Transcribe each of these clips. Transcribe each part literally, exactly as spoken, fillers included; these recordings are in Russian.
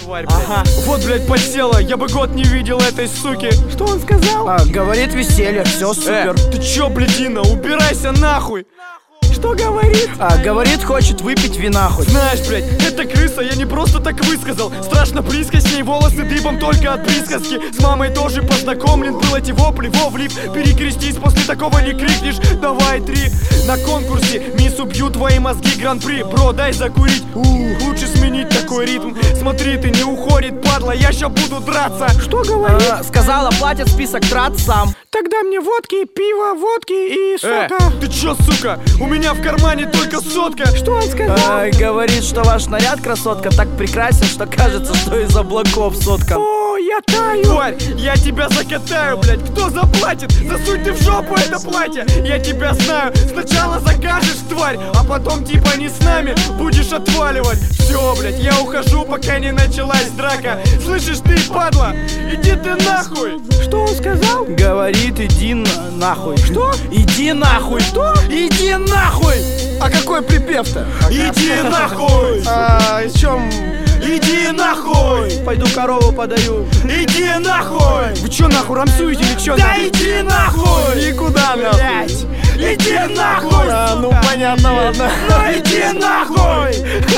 тварь, блядь. Ага. Вот, блядь, подсела, я бы год не видел этой суки. Что он сказал? А, говорит веселье, все супер. Э, ты чё, блядина, убирайся нахуй. Что говорит? А, говорит, хочет выпить вина хоть. Знаешь, блядь, эта крыса, я не просто так высказал. Страшно близко с ней, волосы дыбом только от присказки. С мамой тоже познакомлен, был эти вопли, во влип. Перекрестись, после такого не крикнешь. Давай три. На конкурсе мисс убью твои мозги гран-при. Бро, дай закурить. Ух, лучше сменить такой ритм. Смотри, ты не уходит, падла, я ща буду драться. Что говорит? А, сказала, платит список трат сам. Тогда мне водки, пиво, водки и сока. Э, ты чё, сука? У меня в кармане только сотка. Что он сказал? А, говорит, что ваш наряд, красотка, так прекрасен, что кажется, что из облаков сотка. О, я таю. Тварь, я тебя закатаю, блядь. Кто заплатит? Засунь ты в жопу это платье. Я тебя знаю. Сначала закажешь, тварь, а потом типа не с нами будешь отваливать. Все, блядь, я ухожу, пока не началась драка. Слышишь ты, падла? Иди ты нахуй. Что он сказал? Говорит, иди на нахуй. Что? Иди нахуй. Что? Иди нахуй. А какой припев-то? Иди нахуй. А, в чем? Иди нахуй. Пойду корову подаю. Иди нахуй. Вы чё нахуй рамсуете или чё? Да иди нахуй. Никуда нахуй. Блять. Иди нахуй. А, ну сука. понятно, ладно. Ну иди нахуй.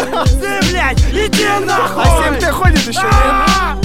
Ты, блять, иди нахуй. А семь Т ходит еще, нет?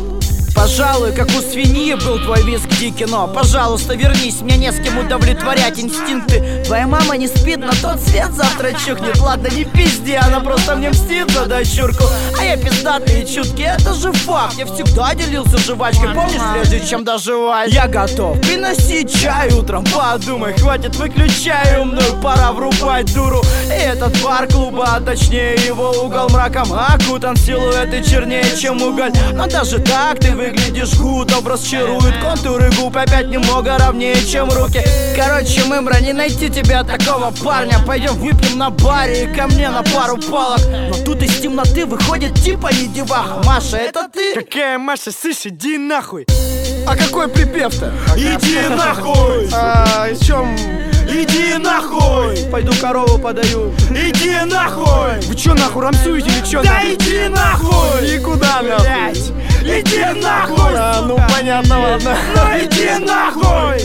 Пожалуй, как у свиньи был твой визг кино. Пожалуйста, вернись, мне не с кем удовлетворять инстинкты. Твоя мама не спит, на тот свет завтра чухнет. Ладно, не пизди, она просто мне мстит за дочурку. А я пиздатый и чуткий, это же факт. Я всегда делился жвачкой, помнишь, прежде чем доживать? Я готов приносить чай утром. Подумай, хватит, выключай умную, пора врубать дуру. И этот бар клуба, а точнее его угол мраком окутан, силуэты чернее, чем уголь. Но даже так ты выглядишь гуд, образ чарует. Контуры губ опять немного ровнее, чем руки. Короче, мымра, не найти тебя такого парня. Пойдем выпьем на баре и ко мне на пару палок. Но тут из темноты выходит типа не деваха. Маша, это ты? Какая Маша, слышь, иди нахуй. А какой припев-то? Иди нахуй. А, в чем? Иди нахуй. Пойду корову подаю. Иди нахуй. Вы чё нахуй рамсуете или чё? Да иди нахуй. Никуда нахуй. Блять. Иди нахуй. А, ну сука. понятно, ладно. Ну иди нахуй.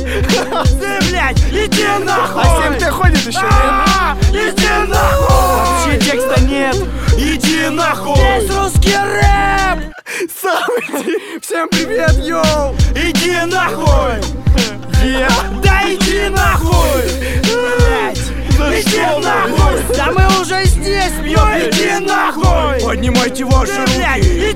Ты, блять, иди нахуй. А семь Т ходит еще, нет? А, Иди нахуй. Вообще текста нет. Иди нахуй. Здесь русский рэп. Самый. Всем привет, йоу. Иди нахуй. Е. Да иди нахуй. Блять. Иди нахуй. Да мы уже здесь, Ну иди нахуй. Поднимайте ваши Блять, руки.